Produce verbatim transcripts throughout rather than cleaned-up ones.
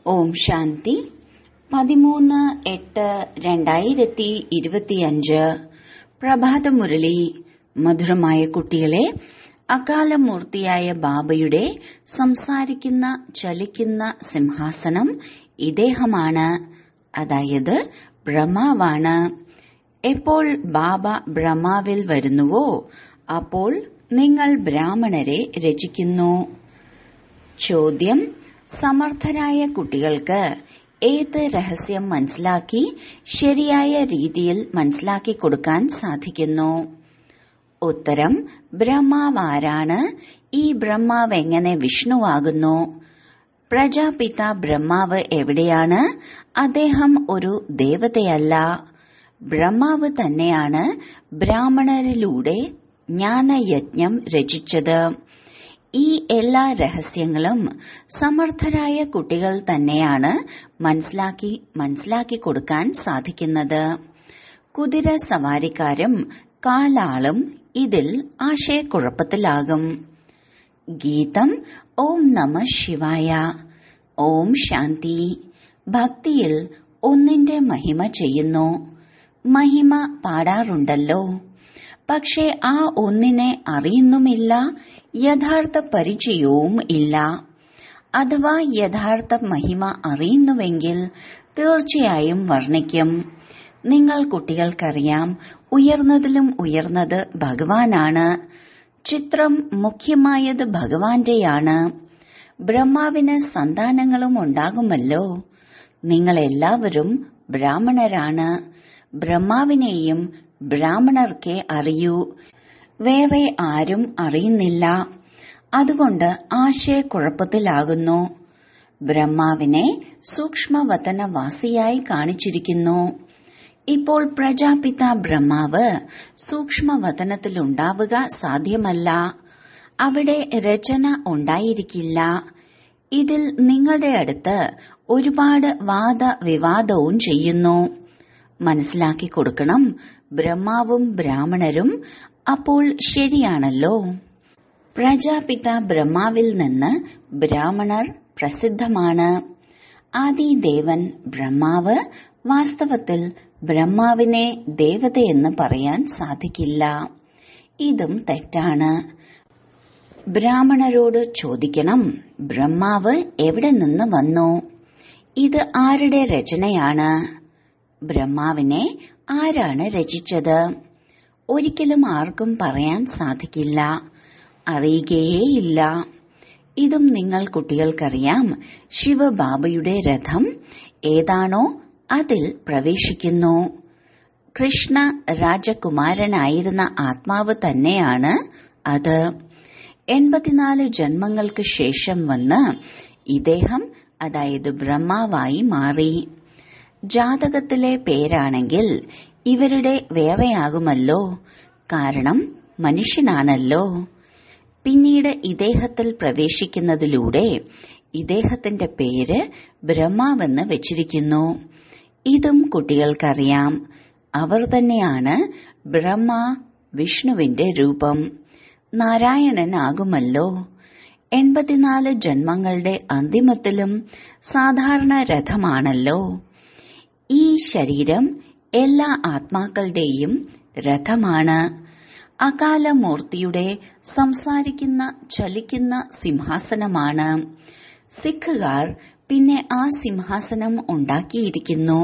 ഓം ശാന്തി. പതിമൂന്ന് എട്ട് രണ്ടായിരത്തി ഇരുപത്തിയഞ്ച് പ്രഭാതമുരളി. മധുരമായ കുട്ടികളെ, അകാലമൂർത്തിയായ ബാബയുടെ സംസാരിക്കുന്ന ചലിക്കുന്ന സിംഹാസനം ഇദ്ദേഹമാണ്, അതായത് ബ്രഹ്മാവാണ്. എപ്പോൾ ബാബ ബ്രഹ്മാവിൽ വരുന്നുവോ അപ്പോൾ നിങ്ങൾ ബ്രാഹ്മണരെ രചിക്കുന്നു. ചോദ്യം: സമർത്ഥരായ കുട്ടികൾക്ക് ഏത് രഹസ്യം മനസ്സിലാക്കി ശരിയായ രീതിയിൽ മനസ്സിലാക്കി കൊടുക്കാൻ സാധിക്കുന്നു? ഉത്തരം: ബ്രഹ്മാവാരാണ്? ഈ ബ്രഹ്മാവ് എങ്ങനെ വിഷ്ണുവാകുന്നു? പ്രജാപിത ബ്രഹ്മാവ് എവിടെയാണ്? അദ്ദേഹം ഒരു ദേവതയല്ല. ബ്രഹ്മാവ് തന്നെയാണ് ബ്രാഹ്മണരിലൂടെ ജ്ഞാനയജ്ഞം രചിച്ചത്. ഈ എല്ലാ രഹസ്യങ്ങളും സമർത്ഥരായ കുട്ടികൾ തന്നെയാണ് മനസ്സിലാക്കി മനസ്സിലാക്കി കൊടുക്കാൻ സാധിക്കുന്നത്. കുതിര സവാരിക്കാരും കാലാളും ഇതിൽ ആശയക്കുഴപ്പത്തിലാകും. ഗീതം: ഓം നമ ശിവായ. ഓം ശാന്തി. ഭക്തിയിൽ ഒന്നിന്റെ മഹിമ ചെയ്യുന്നു. മഹിമ പാടാറുണ്ടല്ലോ, പക്ഷെ ആ ഒന്നിനെ അറിയുന്നുമില്ല, യഥാർത്ഥ പരിചയവും ഇല്ല. അഥവാ യഥാർത്ഥ മഹിമ അറിയുന്നുവെങ്കിൽ തീർച്ചയായും വർണ്ണിക്കും. നിങ്ങൾ കുട്ടികൾക്കറിയാം, ഉയർന്നതിലും ഉയർന്നത് ഭഗവാനാണ്. ചിത്രം മുഖ്യമായത് ഭഗവാന്റെയാണ്. ബ്രഹ്മാവിന് സന്താനങ്ങളും ഉണ്ടാകുമല്ലോ. നിങ്ങളെല്ലാവരും ബ്രാഹ്മണരാണ്. ബ്രഹ്മാവിനെയും ബ്രാഹ്മണർക്കേ അറിയൂ, വേറെ ആരും അറിയുന്നില്ല. അതുകൊണ്ട് ആശയക്കുഴപ്പത്തിലാകുന്നു. ബ്രഹ്മാവിനെ സൂക്ഷ്മവതനവാസിയായി കാണിച്ചിരിക്കുന്നു. ഇപ്പോൾ പ്രജാപിത ബ്രഹ്മാവ് സൂക്ഷ്മവതനത്തിലുണ്ടാവുക സാധ്യമല്ല. അവിടെ രചന ഉണ്ടായിരിക്കില്ല. ഇതിൽ നിങ്ങളുടെ അടുത്ത് ഒരുപാട് വാദവിവാദവും ചെയ്യുന്നു. മനസ്സിലാക്കി കൊടുക്കണം, ബ്രഹ്മാവും ബ്രാഹ്മണരും. അപ്പോൾ ശരിയാണല്ലോ. പ്രജാപിത ബ്രഹ്മാവിൽ നിന്ന് ബ്രാഹ്മണർ പ്രസിദ്ധമാണ്. ആദിദേവൻ ബ്രഹ്മാവ്. വാസ്തവത്തിൽ ബ്രഹ്മാവിനെ ദേവതയെന്ന് പറയാൻ സാധിക്കില്ല. ഇതും തെറ്റാണ്. ബ്രാഹ്മണരോട് ചോദിക്കണം, ബ്രഹ്മാവ് എവിടെ നിന്ന് വന്നു? ഇത് ആരുടെ രചനയാണ്? ബ്രഹ്മാവിനെ ആരാണ് രചിച്ചത്? ഒരിക്കലും ആർക്കും പറയാൻ സാധിക്കില്ല, അറിയുകയേയില്ല. ഇതും നിങ്ങൾ കുട്ടികൾക്കറിയാം. ശിവബാബയുടെ രഥം ഏതാണോ അതിൽ പ്രവേശിക്കുന്നു. കൃഷ്ണ രാജകുമാരനായിരുന്ന ആത്മാവ് തന്നെയാണ് അത്. എൺപത്തിനാല് ജന്മങ്ങൾക്ക് ശേഷം വന്ന് ഇദ്ദേഹം, അതായത് ബ്രഹ്മാവായി മാറി. ജാതകത്തിലെ പേരാണെങ്കിൽ ഇവരുടെ വേറെയാകുമല്ലോ, കാരണം മനുഷ്യനാണല്ലോ. പിന്നീട് ഇദ്ദേഹത്തിൽ പ്രവേശിക്കുന്നതിലൂടെ ഇദ്ദേഹത്തിന്റെ പേര് ബ്രഹ്മാവെന്ന് വെച്ചിരിക്കുന്നു. ഇതും കുട്ടികൾക്കറിയാം. അവർ തന്നെയാണ് ബ്രഹ്മ, വിഷ്ണുവിന്റെ രൂപം. നാരായണനാകുമല്ലോ. എൺപത്തിനാല് ജന്മങ്ങളുടെ അന്തിമത്തിലും സാധാരണ രഥമാണല്ലോ. ഈ ശരീരം എല്ലാ ആത്മാക്കളുടെയും രഥമാണ്. അകാലമൂർത്തിയുടെ സംസാരിക്കുന്ന ചലിക്കുന്ന സിംഹാസനമാണ്. സിഖുകാർ പിന്നെ ആ സിംഹാസനം ഉണ്ടാക്കിയിരിക്കുന്നു.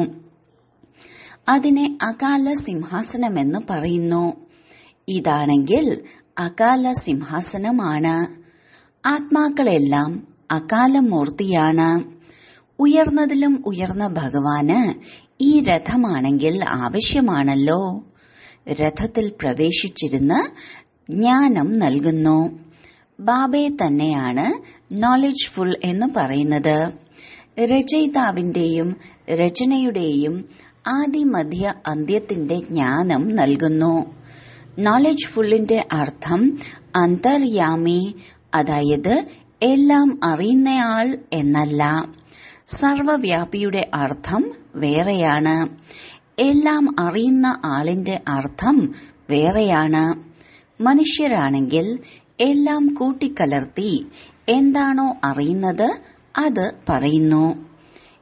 അതിനെ അകാല സിംഹാസനമെന്ന് പറയുന്നു. ഇതാണെങ്കിൽ അകാല സിംഹാസനമാണ്. ആത്മാക്കളെല്ലാം അകാലമൂർത്തിയാണ്. ഉയർന്നതിലും ഉയർന്ന ഭഗവാന് ഈ രഥമാണെങ്കിൽ ആവശ്യമാണല്ലോ. രഥത്തിൽ പ്രവേശിച്ചിരുന്ന് ജ്ഞാനം നൽകുന്നു. ബാബയെ തന്നെയാണ് നോളജ് ഫുൾ എന്ന് പറയുന്നത്. രചയിതാവിന്റെയും രചനയുടെയും ആദിമധ്യ അന്ത്യത്തിന്റെ ജ്ഞാനം നൽകുന്നു. നോളജ് ഫുള്ളിന്റെ അർത്ഥം അന്തർയാമി, അതായത് എല്ലാം അറിയുന്നയാൾ എന്നല്ല. സർവവ്യാപിയുടെ അർത്ഥം വേറെയാണ്. എല്ലാം അറിയുന്ന ആളിന്റെ അർത്ഥം വേറെയാണ്. മനുഷ്യരാണെങ്കിൽ എല്ലാം കൂട്ടിക്കലർത്തി എന്താണോ അറിയുന്നത് അത് പറയുന്നു.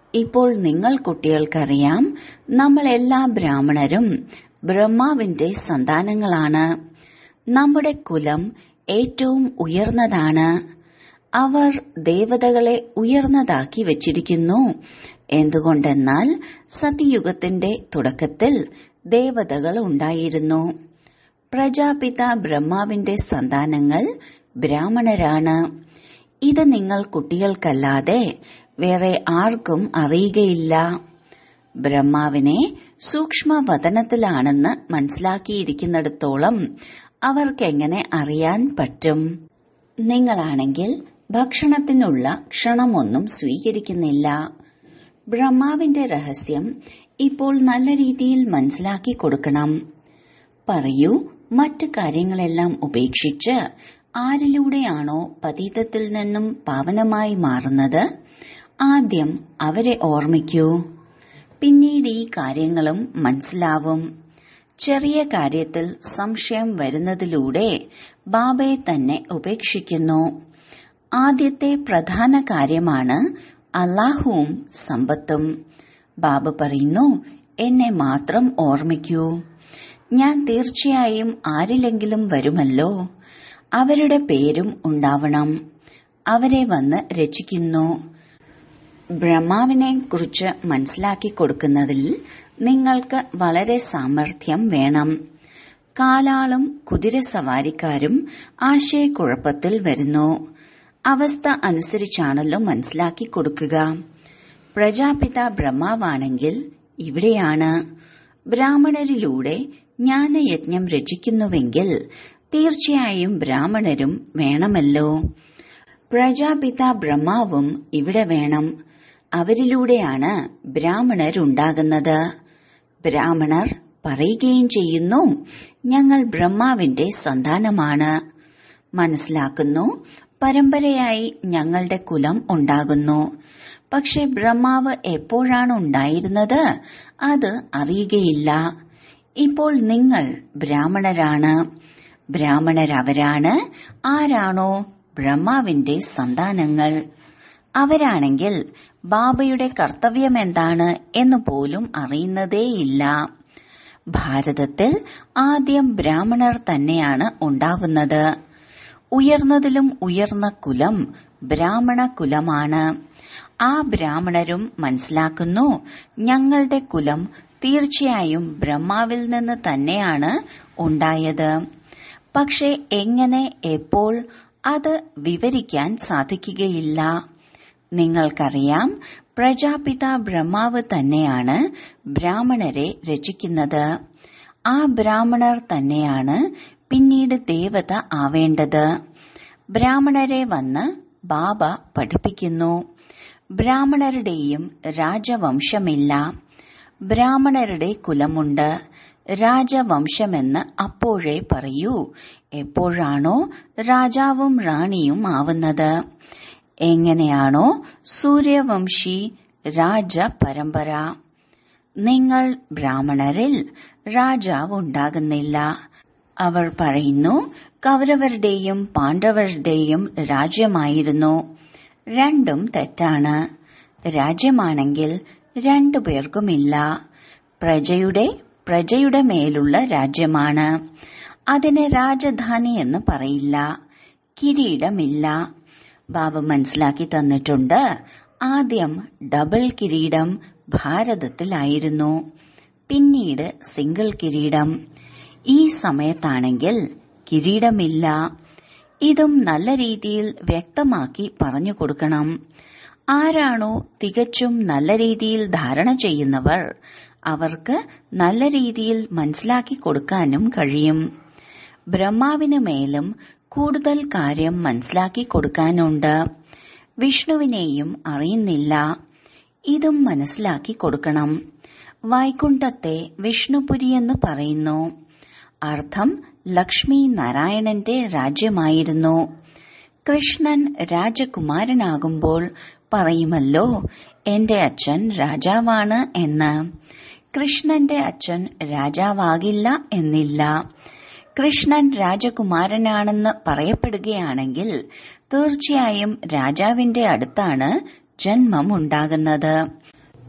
ഇപ്പോൾ നിങ്ങൾ കുട്ടികൾക്കറിയാം, നമ്മൾ എല്ലാ ബ്രാഹ്മണരും ബ്രഹ്മാവിന്റെ സന്താനങ്ങളാണ്. നമ്മുടെ കുലം ഏറ്റവും ഉയർന്നതാണ്. അവർ ദേവതകളെ ഉയർന്നതാക്കി വച്ചിരിക്കുന്നു. എന്തുകൊണ്ടെന്നാൽ സത്യയുഗത്തിന്റെ തുടക്കത്തിൽ ദേവതകൾ ഉണ്ടായിരുന്നു. പ്രജാപിത ബ്രഹ്മാവിന്റെ സന്താനങ്ങൾ ബ്രാഹ്മണരാണ്. ഇത് നിങ്ങൾ കുട്ടികൾക്കല്ലാതെ വേറെ ആർക്കും അറിയുകയില്ല. ബ്രഹ്മാവിനെ സൂക്ഷ്മവതനത്തിലാണെന്ന് മനസ്സിലാക്കിയിരിക്കുന്നിടത്തോളം അവർക്കെങ്ങനെ അറിയാൻ പറ്റും? നിങ്ങളാണെങ്കിൽ ഭക്ഷണത്തിനുള്ള ക്ഷണമൊന്നും സ്വീകരിക്കുന്നില്ല. ബ്രഹ്മാവിന്റെ രഹസ്യം ഇപ്പോൾ നല്ല രീതിയിൽ മനസ്സിലാക്കി കൊടുക്കണം. പറയൂ, മറ്റു കാര്യങ്ങളെല്ലാം ഉപേക്ഷിച്ച് ആരിലൂടെയാണോ പതീതത്തിൽ നിന്നും പാവനമായി മാറുന്നത്, ആദ്യം അവരെ ഓർമ്മിക്കൂ. പിന്നീട് ഈ കാര്യങ്ങളും മനസ്സിലാവും. ചെറിയ കാര്യത്തിൽ സംശയം വരുന്നതിലൂടെ ബാബയെ തന്നെ ഉപേക്ഷിക്കുന്നു. ആദ്യത്തെ പ്രധാന കാര്യമാണ് അല്ലാഹുവും സമ്പത്തും. ബാബ പറയുന്നു, എന്നെ മാത്രം ഓർമ്മിക്കൂ. ഞാൻ തീർച്ചയായും ആരിലെങ്കിലും വരുമല്ലോ. അവരുടെ പേരും ഉണ്ടാവണം. അവരെ വന്ന് രക്ഷിക്കുന്നു. ബ്രഹ്മാവിനെ കുറിച്ച് മനസ്സിലാക്കി കൊടുക്കുന്നതിൽ നിങ്ങൾക്ക് വളരെ സാമർഥ്യം വേണം. കാലാളും കുതിരസവാരിക്കാരും ആശയക്കുഴപ്പത്തിൽ വരുന്നു. അവസ്ഥ അനുസരിച്ചാണല്ലോ മനസ്സിലാക്കി കൊടുക്കുക. പ്രജാപിത ബ്രഹ്മാവാണെങ്കിൽ ഇവിടെയാണ്. ബ്രാഹ്മണരിലൂടെ ജ്ഞാനയജ്ഞം രചിക്കുന്നുവെങ്കിൽ തീർച്ചയായും ബ്രാഹ്മണരും വേണമല്ലോ. പ്രജാപിത ബ്രഹ്മാവും ഇവിടെ വേണം. അവരിലൂടെയാണ് ബ്രാഹ്മണരുണ്ടാകുന്നത്. ബ്രാഹ്മണർ പറയുകയും ചെയ്യുന്നു, ഞങ്ങൾ ബ്രഹ്മാവിന്റെ സന്താനമാണ്. മനസ്സിലാക്കുന്നു, പരമ്പരയായി ഞങ്ങളുടെ കുലം ഉണ്ടാകുന്നു. പക്ഷെ ബ്രഹ്മാവ് എപ്പോഴാണ് ഉണ്ടായിരുന്നത് അത് അറിയുകയില്ല. ഇപ്പോൾ നിങ്ങൾ ബ്രാഹ്മണരാണ്. ബ്രാഹ്മണരവരാണ് ആരാണോ ബ്രഹ്മാവിന്റെ സന്താനങ്ങൾ. അവരാണെങ്കിൽ ബാബയുടെ കർത്തവ്യം എന്താണ് എന്ന് പോലും അറിയുന്നതേയില്ല. ഭാരതത്തിൽ ആദ്യം ബ്രാഹ്മണർ തന്നെയാണ് ഉണ്ടാവുന്നത്. ഉയർന്നതിലും ഉയർന്ന കുലം ബ്രാഹ്മണ കുലമാണ്. ആ ബ്രാഹ്മണരും മനസ്സിലാക്കുന്നു, ഞങ്ങളുടെ കുലം തീർച്ചയായും ബ്രഹ്മാവിൽ നിന്ന് തന്നെയാണ് ഉണ്ടായത്. പക്ഷെ എങ്ങനെ, എപ്പോൾ, അത് വിവരിക്കാൻ സാധിക്കുകയില്ല. നിങ്ങൾക്കറിയാം, പ്രജാപിത ബ്രഹ്മാവ് തന്നെയാണ് ബ്രാഹ്മണരെ രചിക്കുന്നത്. ആ ബ്രാഹ്മണർ തന്നെയാണ് പിന്നീട് ദേവത ആവേണ്ടത്. ബ്രാഹ്മണരെ വന്ന് ബാബ പഠിപ്പിക്കുന്നു. ബ്രാഹ്മണരുടെയും രാജവംശമില്ല. ബ്രാഹ്മണരുടെ കുലമുണ്ട്. രാജവംശമെന്ന് അപ്പോഴേ പറയൂ, എപ്പോഴാണോ രാജാവും റാണിയും ആവുന്നത്. എങ്ങനെയാണോ സൂര്യവംശി രാജ പരമ്പര. നിങ്ങൾ ബ്രാഹ്മണരിൽ രാജാവ് ഉണ്ടാകുന്നില്ല. അവർ പറയുന്നു, കൗരവരുടെയും പാണ്ഡവരുടെയും രാജ്യമായിരുന്നു. രണ്ടും തെറ്റാണ്. രാജ്യമാണെങ്കിൽ രണ്ടു പേർക്കുമില്ല. പ്രജയുടെ പ്രജയുടെ മേലുള്ള രാജ്യമാണ്. അതിനെ രാജധാനി എന്ന് പറയില്ല. കിരീടമില്ല. ബാബ മനസ്സിലാക്കി തന്നിട്ടുണ്ട്, ആദ്യം ഡബിൾ കിരീടം ഭാരതത്തിലായിരുന്നു, പിന്നീട് സിംഗിൾ കിരീടം. ഈ സമയത്താണെങ്കിൽ കിരീടമില്ല. ഇതും നല്ല രീതിയിൽ വ്യക്തമാക്കി പറഞ്ഞു കൊടുക്കണം. ആരാണോ തികച്ചും നല്ല രീതിയിൽ ധാരണ ചെയ്യുന്നവർ, അവർക്ക് നല്ല രീതിയിൽ മനസ്സിലാക്കി കൊടുക്കാനും കഴിയും. ബ്രഹ്മാവിന് മേലും കൂടുതൽ കാര്യം മനസ്സിലാക്കി കൊടുക്കാനുണ്ട്. വിഷ്ണുവിനെയും അറിയുന്നില്ല. ഇതും മനസ്സിലാക്കി കൊടുക്കണം. വൈകുണ്ഠത്തെ വിഷ്ണുപുരി എന്ന് പറയുന്നു. അർത്ഥം ലക്ഷ്മി നാരായണന്റെ രാജ്യമായിരുന്നു. കൃഷ്ണൻ രാജകുമാരനാകുമ്പോൾ പറയുമല്ലോ, എന്റെ അച്ഛൻ രാജാവാണ് എന്ന്. കൃഷ്ണന്റെ അച്ഛൻ രാജാവാകില്ല എന്നില്ല. കൃഷ്ണൻ രാജകുമാരനാണെന്ന് പറയപ്പെടുകയാണെങ്കിൽ തീർച്ചയായും രാജാവിന്റെ അടുത്താണ് ജന്മം ഉണ്ടാകുന്നത്.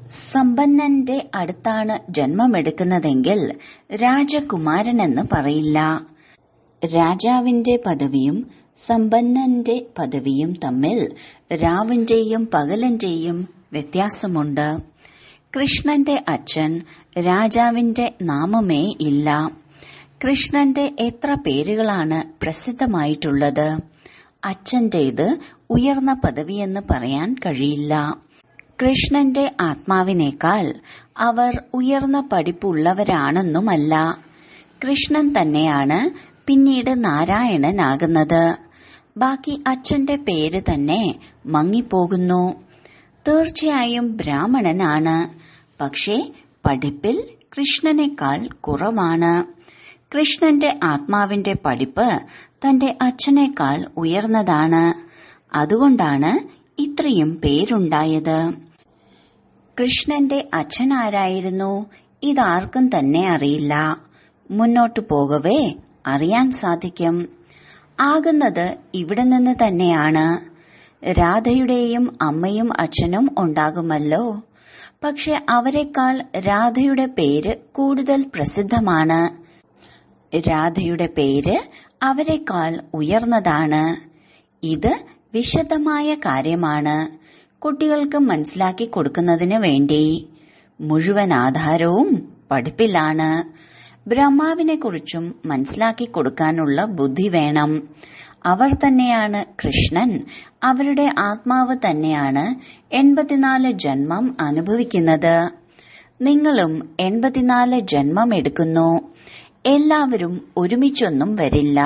സമ്പന്നന്റെ അടുത്താണ് ജന്മമെടുക്കുന്നതെങ്കിൽ രാജകുമാരനെന്ന് പറയില്ല. രാജാവിന്റെ പദവിയും സമ്പന്നന്റെ പദവിയും തമ്മിൽ രാവിന്റെയും പകലിന്റെയും വ്യത്യാസമുണ്ട്. കൃഷ്ണന്റെ അച്ഛൻ രാജാവിന്റെ നാമമേ ഇല്ല. കൃഷ്ണന്റെ എത്ര പേരുകളാണ് പ്രസിദ്ധമായിട്ടുള്ളത്. അച്ഛന്റേത് ഉയർന്ന പദവിയെന്ന് പറയാൻ കഴിയില്ല. കൃഷ്ണന്റെ ആത്മാവിനേക്കാൾ അവർ ഉയർന്ന പഠിപ്പുള്ളവരാണെന്നുമല്ല. കൃഷ്ണൻ തന്നെയാണ് പിന്നീട് നാരായണനാകുന്നത്. ബാക്കി അച്ഛന്റെ പേര് തന്നെ മങ്ങിപ്പോകുന്നു. തീർച്ചയായും ബ്രാഹ്മണനാണ്, പക്ഷേ പഠിപ്പിൽ കൃഷ്ണനേക്കാൾ കുറവാണ്. കൃഷ്ണന്റെ ആത്മാവിന്റെ പഠിപ്പ് തന്റെ അച്ഛനേക്കാൾ ഉയർന്നതാണ്. അതുകൊണ്ടാണ് ഇത്രയും പേരുണ്ടായത്. കൃഷ്ണന്റെ അച്ഛനാരായിരുന്നു ഇതാർക്കും തന്നെ അറിയില്ല. മുന്നോട്ടു പോകവേ അറിയാൻ സാധിക്കും. ആകുന്നത് ഇവിടെ നിന്ന് തന്നെയാണ്. രാധയുടെയും അമ്മയും അച്ഛനും ഉണ്ടാകുമല്ലോ. പക്ഷെ അവരെക്കാൾ രാധയുടെ പേര് കൂടുതൽ പ്രസിദ്ധമാണ്. രാധയുടെ പേര് അവരെക്കാൾ ഉയർന്നതാണ്. ഇത് വിശദമായ കാര്യമാണ്, കുട്ടികൾക്ക് മനസ്സിലാക്കി കൊടുക്കുന്നതിന് വേണ്ടി. മുഴുവൻ ആധാരവും പഠിപ്പിലാണ്. ബ്രഹ്മാവിനെ കുറിച്ചും മനസ്സിലാക്കി കൊടുക്കാനുള്ള ബുദ്ധി വേണം. അവർ തന്നെയാണ് കൃഷ്ണൻ. അവരുടെ ആത്മാവ് തന്നെയാണ് എൺപത്തിനാല് ജന്മം അനുഭവിക്കുന്നത്. നിങ്ങളും എൺപത്തിനാല് ജന്മം എടുക്കുന്നു. എല്ലാവരും ഒരുമിച്ചൊന്നും വരില്ല.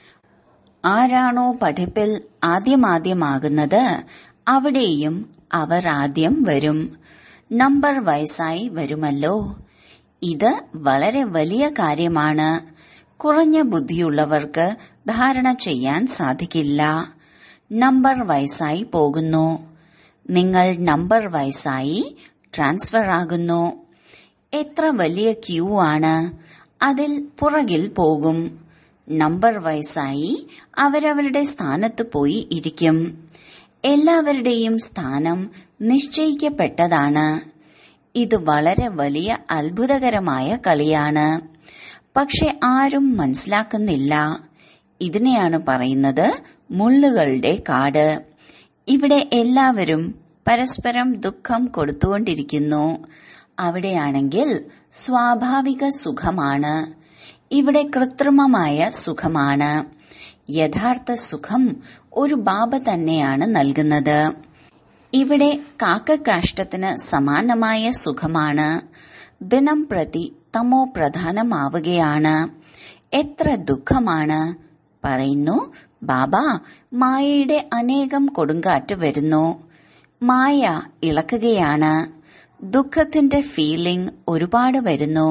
ആരാണോ പഠിപ്പിൽ ആദ്യമാദ്യമാകുന്നത് അവിടെയും അവർ ആദ്യം വരും. നമ്പർ വയസ്സായി വരുമല്ലോ. ഇത് വളരെ വലിയ കാര്യമാണ്. കുറഞ്ഞ ബുദ്ധിയുള്ളവർക്ക് ധാരണ ചെയ്യാൻ സാധിക്കില്ല. നമ്പർ വയസ്സായി പോകുന്നു. നിങ്ങൾ നമ്പർ വയസ്സായി ട്രാൻസ്ഫർ ആകുന്നു. എത്ര വലിയ ക്യൂ ആണ്. അതിൽ പുറകിൽ പോകും. നമ്പർ വയസ്സായി അവരവരുടെ സ്ഥാനത്ത് പോയി ഇരിക്കും. എല്ലാവരുടെയും സ്ഥാനം നിശ്ചയിക്കപ്പെട്ടതാണ്. ഇത് വളരെ വലിയ അത്ഭുതകരമായ കളിയാണ്. പക്ഷെ ആരും മനസ്സിലാക്കുന്നില്ല. ഇതിനെയാണ് പറയുന്നത് മുള്ളുകളുടെ കാട്. ഇവിടെ എല്ലാവരും പരസ്പരം ദുഃഖം കൊടുത്തുകൊണ്ടിരിക്കുന്നു. അവിടെയാണെങ്കിൽ സ്വാഭാവിക സുഖമാണ്. ഇവിടെ കൃത്രിമമായ സുഖമാണ്. യഥാർത്ഥ സുഖം ഒരു ബാബ തന്നെയാണ് നൽകുന്നത്. ഇവിടെ കാക്കക്കാഷ്ടത്തിന് സമാനമായ സുഖമാണ്. ദിനം പ്രതി തമോ പ്രധാനമാവുകയാണ്. എത്ര ദുഃഖമാണ്. പറയുന്നു, ബാബ, മായയുടെ അനേകം കൊടുങ്കാറ്റ് വരുന്നു. മായ ഇളക്കുകയാണ്. ദുഃഖത്തിന്റെ ഫീലിംഗ് ഒരുപാട് വരുന്നു.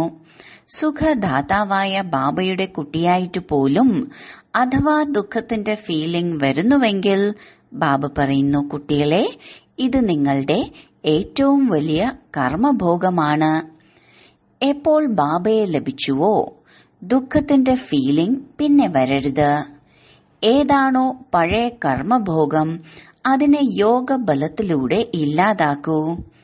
സുഖദാതാവായ ബാബയുടെ കുട്ടിയായിട്ട് പോലും അഥവാ ദുഃഖത്തിന്റെ ഫീലിംഗ് വരുന്നുവെങ്കിൽ ബാബ പറയുന്നു, കുട്ടികളെ, ഇത് നിങ്ങളുടെ ഏറ്റവും വലിയ കർമ്മഭോഗമാണ്. എപ്പോൾ ബാബയെ ലഭിച്ചുവോ ദുഃഖത്തിന്റെ ഫീലിംഗ് പിന്നെ വരരുത്. ഏതാണോ പഴയ കർമ്മഭോഗം അതിനെ യോഗബലത്തിലൂടെ ഇല്ലാതാക്കൂ.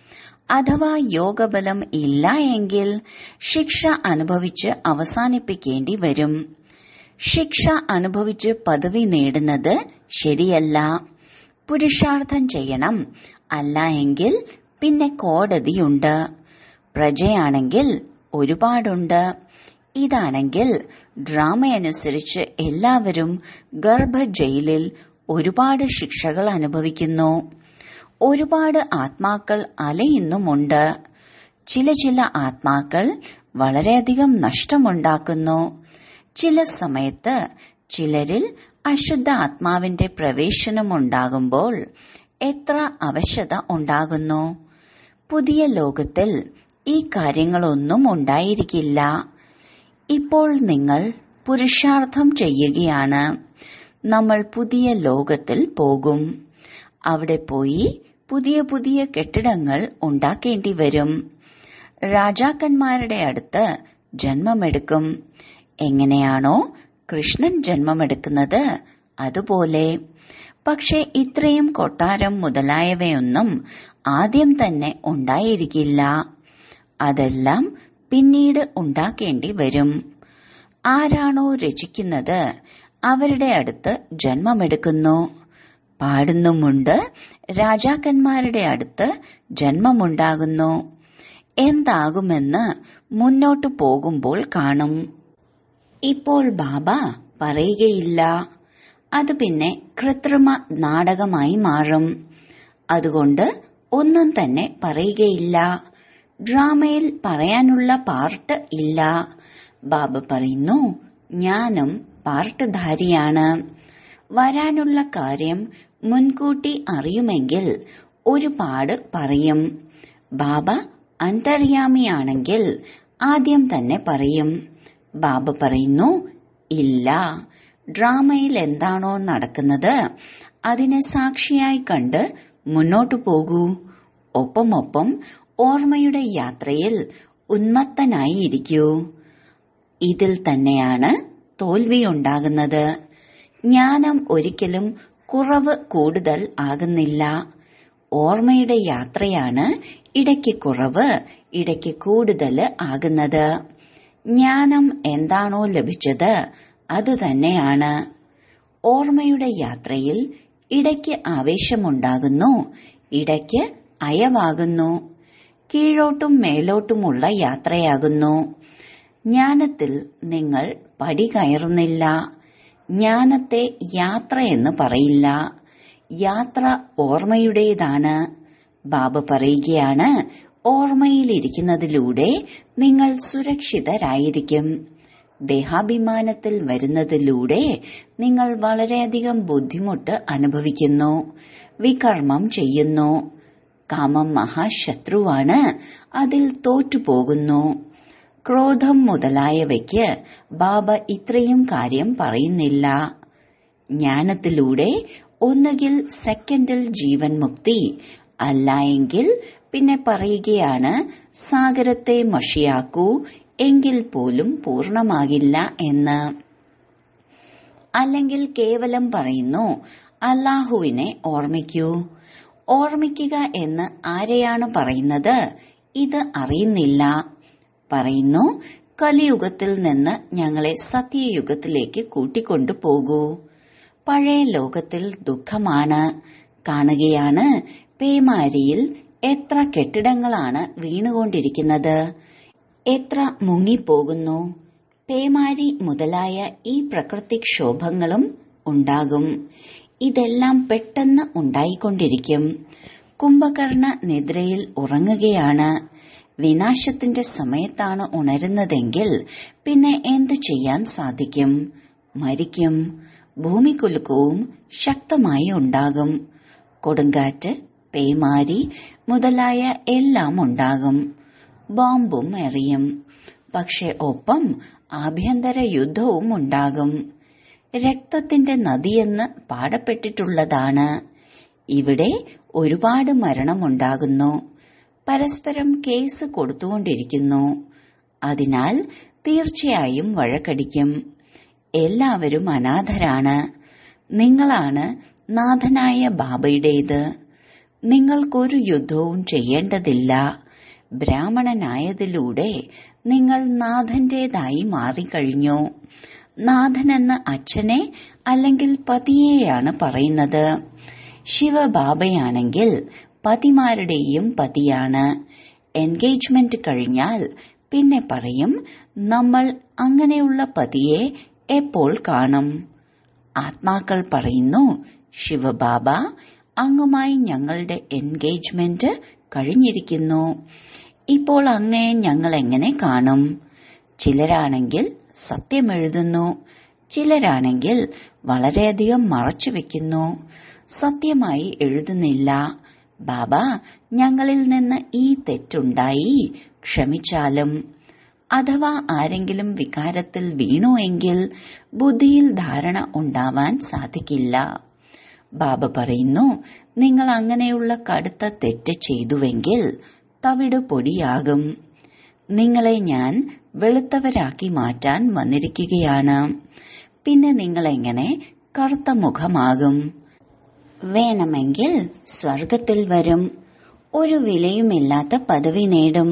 അഥവാ യോഗബലം ഇല്ല എങ്കിൽ ശിക്ഷ അനുഭവിച്ച് അവസാനിപ്പിക്കേണ്ടി വരും. ശിക്ഷ അനുഭവിച്ച് പദവി നേടുന്നത് ശരിയല്ല. പുരുഷാർത്ഥം ചെയ്യണം. അല്ല എങ്കിൽ പിന്നെ കോടതിയുണ്ട്. പ്രജയാണെങ്കിൽ ഒരുപാടുണ്ട്. ഇതാണെങ്കിൽ ഡ്രാമയനുസരിച്ച് എല്ലാവരും ഗർഭ ജയിലിൽ ഒരുപാട് ശിക്ഷകൾ അനുഭവിക്കുന്നു. ഒരുപാട് ആത്മാക്കൾ അലയുന്നുമുണ്ട്. ചില ചില ആത്മാക്കൾ വളരെയധികം നഷ്ടമുണ്ടാക്കുന്നു. ചില സമയത്ത് ചിലരിൽ അശുദ്ധ ആത്മാവിന്റെ പ്രവേശനമുണ്ടാകുമ്പോൾ എത്ര അവശത ഉണ്ടാകുന്നു. പുതിയ ലോകത്തിൽ ഈ കാര്യങ്ങളൊന്നും ഉണ്ടായിരിക്കില്ല. ഇപ്പോൾ നിങ്ങൾ പുരുഷാർത്ഥം ചെയ്യുകയാണ്. നമ്മൾ പുതിയ ലോകത്തിൽ പോകും. അവിടെ പോയി പുതിയ പുതിയ കെട്ടിടങ്ങൾ ഉണ്ടാക്കേണ്ടി വരും. രാജാക്കന്മാരുടെ അടുത്ത് ജന്മമെടുക്കും. എങ്ങനെയാണോ കൃഷ്ണൻ ജന്മമെടുക്കുന്നത് അതുപോലെ. പക്ഷെ ഇത്രയും കൊട്ടാരം മുതലായവയൊന്നും ആദ്യം തന്നെ ഉണ്ടായിരിക്കില്ല. അതെല്ലാം പിന്നീട് ഉണ്ടാക്കേണ്ടി വരും. ആരാണോ രചിക്കുന്നത് അവരുടെ അടുത്ത് ജന്മമെടുക്കുന്നു. പാടുന്നുമുണ്ട്, രാജാക്കന്മാരുടെ അടുത്ത് ജന്മമുണ്ടാകുന്നു. എന്താകുമെന്ന് മുന്നോട്ടു പോകുമ്പോൾ കാണും. ഇപ്പോൾ ബാബ പറയുകയില്ല. അത് പിന്നെ കൃത്രിമ നാടകമായി മാറും. അതുകൊണ്ട് ഒന്നും തന്നെ പറയുകയില്ല. ഡ്രാമയിൽ പറയാനുള്ള പാർട്ട് ഇല്ല. ബാബ പറയുന്നു, ഞാനും പാർട്ട്ധാരിയാണ്. വരാനുള്ള കാര്യം മുൻകൂട്ടി അറിയുമെങ്കിൽ ഒരുപാട് പറയും. ബാബ അന്തര്യാമിയാണെങ്കിൽ ആദ്യം തന്നെ പറയും. ബാബ പറയുന്നു, ഇല്ല, ഡ്രാമയിൽ എന്താണോ നടക്കുന്നത് അതിനെ സാക്ഷിയായി കണ്ട് മുന്നോട്ടു പോകൂ. ഒപ്പമൊപ്പം ഓർമ്മയുടെ യാത്രയിൽ ഉന്മത്തനായിരിക്കൂ. ഇതിൽ തന്നെയാണ് തോൽവിയുണ്ടാകുന്നത്. ജ്ഞാനം ഒരിക്കലും കുറവ് കൂടുതൽ ആകുന്നില്ല. ഓർമ്മയുടെ യാത്രയാണ് ഇടയ്ക്ക് കുറവ് ഇടയ്ക്ക് കൂടുതൽ ആകുന്നത്. ജ്ഞാനം എന്താണോ ലഭിച്ചത് അത് തന്നെയാണ്. ഓർമ്മയുടെ യാത്രയിൽ ഇടയ്ക്ക് ആവേശമുണ്ടാകുന്നു, ഇടയ്ക്ക് അയവാകുന്നു. കീഴോട്ടും മേലോട്ടുമുള്ള യാത്രയാകുന്നു. ജ്ഞാനത്തിൽ നിങ്ങൾ പടി കയറുന്നില്ല. ജ്ഞാനത്തെ യാത്രയെന്ന് പറയില്ല. യാത്ര ഓർമ്മയുടേതാണ്. ബാബ പറയുകയാണ്, ഓർമ്മയിലിരിക്കുന്നതിലൂടെ നിങ്ങൾ സുരക്ഷിതരായിരിക്കും. ദേഹാഭിമാനത്തിൽ വരുന്നതിലൂടെ നിങ്ങൾ വളരെയധികം ബുദ്ധിമുട്ട് അനുഭവിക്കുന്നു, വികർമ്മം ചെയ്യുന്നു. കാമം മഹാശത്രുവാണ്, അതിൽ തോറ്റുപോകുന്നു. ക്രോധം മുതലായവയ്ക്ക് ബാബ ഇത്രയും കാര്യം പറയുന്നില്ല. ജ്ഞാനത്തിലൂടെ ഒന്നുകിൽ സെക്കൻഡിൽ ജീവൻ മുക്തി, അല്ല എങ്കിൽ പിന്നെ പറയുകയാണ് സാഗരത്തെ മഷിയാക്കൂ, എങ്കിൽ പോലും പൂർണമാകില്ല എന്ന്. അല്ലെങ്കിൽ കേവലം പറയുന്നു അല്ലാഹുവിനെ ഓർമ്മിക്കൂ. ഓർമ്മിക്കുക എന്ന് ആരെയാണ് പറയുന്നത്? ഇത് അറിയുന്നില്ല. പറയുന്നു, കലിയുഗത്തിൽ നിന്ന് ഞങ്ങളെ സത്യയുഗത്തിലേക്ക് കൂട്ടിക്കൊണ്ടു പോകൂ. പഴയ ലോകത്തിൽ ദുഃഖമാണ്. കാണുകയാണ് പേമാരിയിൽ എത്ര കെട്ടിടങ്ങളാണ് വീണുകൊണ്ടിരിക്കുന്നത്, എത്ര മുങ്ങിപ്പോകുന്നു. പേമാരി മുതലായ ഈ പ്രകൃതിക്ഷോഭങ്ങളും ഉണ്ടാകും. ഇതെല്ലാം പെട്ടെന്ന് ഉണ്ടായിക്കൊണ്ടിരിക്കും. കുംഭകർണ നിദ്രയിൽ ഉറങ്ങുകയാണ്. വിനാശത്തിന്റെ സമയത്താണ് ഉണരുന്നതെങ്കിൽ പിന്നെ എന്തു ചെയ്യാൻ സാധിക്കും? മരിക്കും. ഭൂമികുലുക്കവും ശക്തമായി ഉണ്ടാകും. കൊടുങ്കാറ്റ്, പേമാരി മുതലായ എല്ലാം ഉണ്ടാകും. ബോംബും എറിയും. പക്ഷെ ഒപ്പം ആഭ്യന്തര യുദ്ധവും ഉണ്ടാകും. രക്തത്തിന്റെ നദിയെന്ന് പാടപ്പെട്ടിട്ടുള്ളതാണ്. ഇവിടെ ഒരുപാട് മരണമുണ്ടാകുന്നു. പരസ്പരം കേസ് കൊടുത്തുകൊണ്ടിരിക്കുന്നു. അതിനാൽ തീർച്ചയായും വഴക്കടിക്കും. എല്ലാവരും അനാഥരാണ്. നിങ്ങളാണ് നാഥനായ ബാബയുടേത്. നിങ്ങൾക്കൊരു യുദ്ധവും ചെയ്യേണ്ടതില്ല. ബ്രാഹ്മണനായതിലൂടെ നിങ്ങൾ നാഥന്റേതായി മാറിക്കഴിഞ്ഞു. നാഥനെന്ന അച്ഛനെ അല്ലെങ്കിൽ പതിയെയാണ് പറയുന്നത്. ശിവബാബയാണെങ്കിൽ പതിമാരുടെയും പതിയാണ്. എൻഗേജ്മെന്റ് കഴിഞ്ഞാൽ പിന്നെ പറയും നമ്മൾ അങ്ങനെയുള്ള പതിയെ എപ്പോൾ കാണും. ആത്മാക്കൾ പറയുന്നു, ശിവബാബ അങ്ങുമായി ഞങ്ങളുടെ എൻഗേജ്മെന്റ് കഴിഞ്ഞിരിക്കുന്നു. ഇപ്പോൾ അങ്ങയെ ഞങ്ങൾ എങ്ങനെ കാണും? ചിലരാണെങ്കിൽ സത്യമെഴുതുന്നു, ചിലരാണെങ്കിൽ വളരെയധികം മറച്ചുവെക്കുന്നു. സത്യമായി എഴുതുന്നില്ല. ബാബ, ഞങ്ങളിൽ നിന്ന് ഈ തെറ്റുണ്ടായി, ക്ഷമിച്ചാലും. അഥവാ ആരെങ്കിലും വികാരത്തിൽ വീണു എങ്കിൽ ബുദ്ധിയിൽ ധാരണ ഉണ്ടാവാൻ സാധിക്കില്ല. ബാബ പറയുന്നു, നിങ്ങൾ അങ്ങനെയുള്ള കടുത്ത തെറ്റ് ചെയ്തുവെങ്കിൽ തവിട് പൊടിയാകും. നിങ്ങളെ ഞാൻ വെളുത്തവരാക്കി മാറ്റാൻ വന്നിരിക്കുകയാണ്. പിന്നെ നിങ്ങളെങ്ങനെ കറുത്ത മുഖമാകും? വേണമെങ്കിൽ സ്വർഗത്തിൽ വരും. ഒരു വിലയുമില്ലാത്ത പദവി നേടും.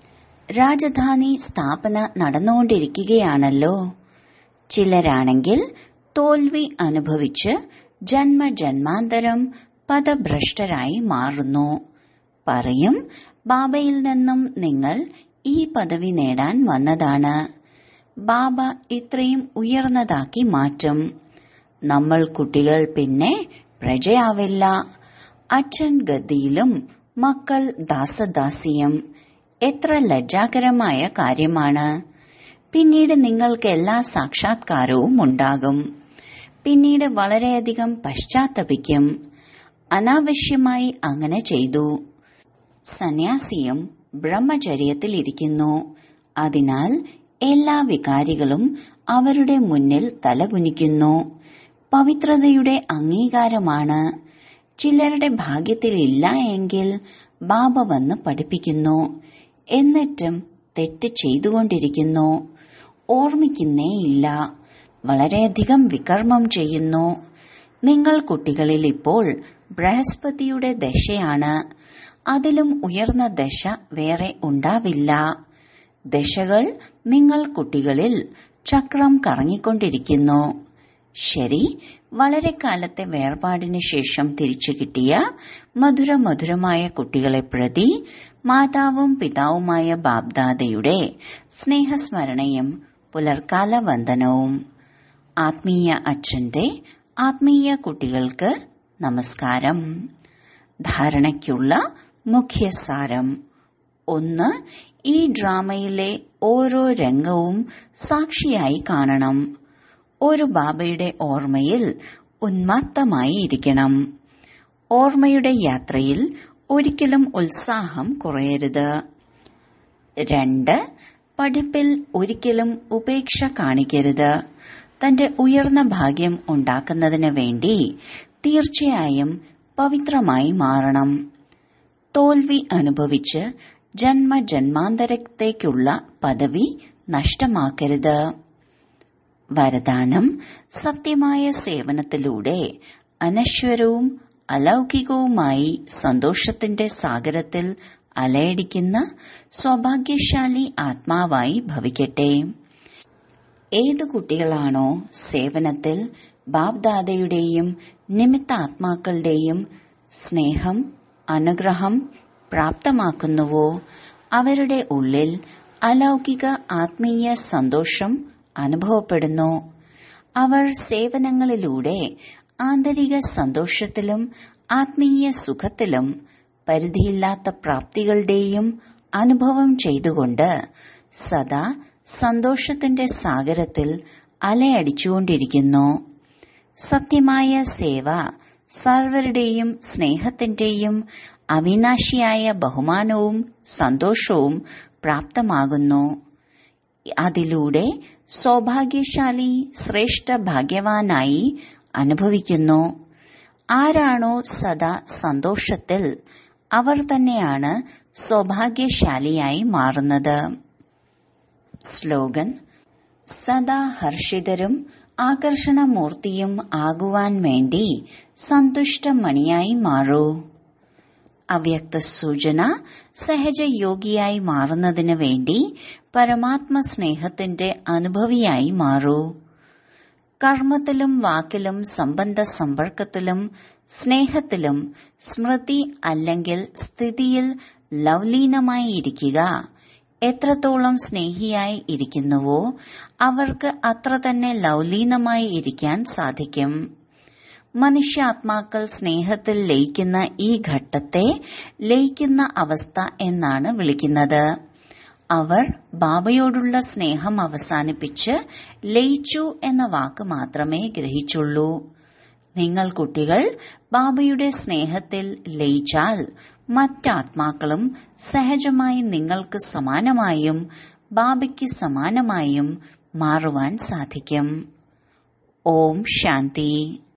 രാജധാനി സ്ഥാപന നടന്നുകൊണ്ടിരിക്കുകയാണല്ലോ. ചിലരാണെങ്കിൽ തോൽവി അനുഭവിച്ച് ജന്മജന്മാന്തരം പദഭ്രഷ്ടരായി മാറുന്നു. പറയും, ബാബയിൽ നിന്നും നിങ്ങൾ ഈ പദവി നേടാൻ വന്നതാണ്. ബാബ ഇത്രയും ഉയർന്നതാക്കി മാറ്റും. നമ്മൾ കുട്ടികൾ പിന്നെ പ്രജയാവില്ല. അച്ഛൻ ഗദ്ദിയിലും മക്കൾ ദാസദാസിയും. എത്ര ലജ്ജാകരമായ കാര്യമാണ്. പിന്നീട് നിങ്ങൾക്ക് എല്ലാ സാക്ഷാത്കാരവും ഉണ്ടാകും. പിന്നീട് വളരെയധികം പശ്ചാത്തപിക്കും. അനാവശ്യമായി അങ്ങനെ ചെയ്തു. സന്യാസിയും ബ്രഹ്മചര്യത്തിലിരിക്കുന്നു. അതിനാൽ എല്ലാ വികാരികളും അവരുടെ മുന്നിൽ തലകുനിക്കുന്നു. പവിത്രതയുടെ അംഗീകാരമാണ്. ചിലരുടെ ഭാഗ്യത്തിലില്ല എങ്കിൽ ബാബ വന്ന് പഠിപ്പിക്കുന്നു. എന്നിട്ടും തെറ്റ് ചെയ്തുകൊണ്ടിരിക്കുന്നു. ഓർമ്മിക്കുന്നേയില്ല. വളരെയധികം വികർമ്മം ചെയ്യുന്നു. നിങ്ങൾ കുട്ടികളിൽ ഇപ്പോൾ ബൃഹസ്പതിയുടെ ദശയാണ്. അതിലും ഉയർന്ന ദശ വേറെ ഉണ്ടാവില്ല. ദശകൾ നിങ്ങൾ കുട്ടികളിൽ ചക്രം കറങ്ങിക്കൊണ്ടിരിക്കുന്നു. ശരി, വളരെ കാലത്തെ വേർപാടിനു ശേഷം തിരിച്ചു കിട്ടിയ മധുര മധുരമായ കുട്ടികളെ പ്രതി മാതാവും പിതാവുമായ ബാബ്ദാദയുടെ സ്നേഹസ്മരണയും പുലർക്കാല വന്ദനവും. ആത്മീയ അച്ഛന്റെ ആത്മീയ കുട്ടികൾക്ക് നമസ്കാരം. ധാരണയ്ക്കുള്ള മുഖ്യസാരം. ഒന്ന്, ഈ ഡ്രാമയിലെ ഓരോ രംഗവും സാക്ഷിയായി കാണണം. ഒരു ബാബയുടെ ഓർമ്മയിൽ ഉന്മത്തമായി ഇരിക്കണം. ഓർമ്മയുടെ യാത്രയിൽ ഒരിക്കലും ഉത്സാഹം കുറയരുത്. രണ്ട്, പഠിപ്പിൽ ഒരിക്കലും ഉപേക്ഷ കാണിക്കരുത്. തന്റെ ഉയർന്ന ഭാഗ്യം ഉണ്ടാക്കുന്നതിന് വേണ്ടി തീർച്ചയായും പവിത്രമായി മാറണം. തോൽവി അനുഭവിച്ച് ജന്മജന്മാന്തരത്തേക്കുള്ള പദവി നഷ്ടമാക്കരുത്. വരദാനം: സത്യമായ സേവനത്തിലൂടെ അനശ്വരവും അലൗകികവുമായി സന്തോഷത്തിന്റെ സാഗരത്തിൽ അലയടിക്കുന്ന സൗഭാഗ്യശാലി ആത്മാവായി ഭവിക്കട്ടെ. ഏതു കുട്ടികളാണോ സേവനത്തിൽ ബാബ്ദാദയുടെയും നിമിത്താത്മാക്കളുടെയും സ്നേഹം, അനുഗ്രഹം പ്രാപ്തമാക്കുന്നുവോ അവരുടെ ഉള്ളിൽ അലൗകിക ആത്മീയ സന്തോഷം അനുഭവപ്പെടുന്നു. അവർ സേവനങ്ങളിലൂടെ ആന്തരിക സന്തോഷത്തിലും ആത്മീയ സുഖത്തിലും പരിധിയില്ലാത്ത പ്രാപ്തികളുടെയും അനുഭവം ചെയ്തുകൊണ്ട് സദാ സന്തോഷത്തിന്റെ സാഗരത്തിൽ അലയടിച്ചുകൊണ്ടിരിക്കുന്നു. സത്യമായ സേവ സർവരുടെയും സ്നേഹത്തിന്റെയും അവിനാശിയായ ബഹുമാനവും സന്തോഷവും പ്രാപ്തമാകുന്നു. അതിലൂടെ സൗഭാഗ്യശാലി ശ്രേഷ്ഠ ഭാഗ്യവാനായി അനുഭവിക്കുന്നു. ആരാണോ സദാ സന്തോഷത്തിൽ അവർ തന്നെയാണ് സൗഭാഗ്യശാലിയായി മാറുന്നത്. സ്ലോഗൻ: സദാ ഹർഷിതരും ആകർഷണമൂർത്തിയും ആകുവാൻ വേണ്ടി സന്തുഷ്ടമണിയായി മാറൂ. അവ്യക്ത സൂചന: സഹജയോഗിയായി മാറുന്നതിന് വേണ്ടി പരമാത്മ സ്നേഹത്തിന്റെ അനുഭവിയായി മാറൂ. കർമ്മത്തിലും വാക്കിലും സംബന്ധ സമ്പർക്കത്തിലും സ്നേഹത്തിലും സ്മൃതി അല്ലെങ്കിൽ സ്ഥിതിയിൽ ലവ്ലീനമായി ഇരിക്കുക. എത്രത്തോളം സ്നേഹിയായി ഇരിക്കുന്നുവോ അവർക്ക് അത്ര തന്നെ ലവ്ലീനമായി ഇരിക്കാൻ സാധിക്കും. മനുഷ്യാത്മാക്കൾ സ്നേഹത്തിൽ ലയിക്കുന്ന ഈ ഘട്ടത്തെ ലയിക്കുന്ന അവസ്ഥ എന്നാണ് വിളിക്കുന്നത്. അവർ ബാബയോടുള്ള സ്നേഹം അവസാനിപ്പിച്ച് ലയിച്ചു എന്ന വാക്ക് മാത്രമേ ഗ്രഹിച്ചുള്ളൂ. നിങ്ങൾ കുട്ടികൾ ബാബയുടെ സ്നേഹത്തിൽ ലയിച്ചാൽ മറ്റാത്മാക്കളും സഹജമായി നിങ്ങൾക്ക് സമാനമായും ബാബയ്ക്ക് സമാനമായും മാറുവാൻ സാധിക്കും. ഓം ശാന്തി.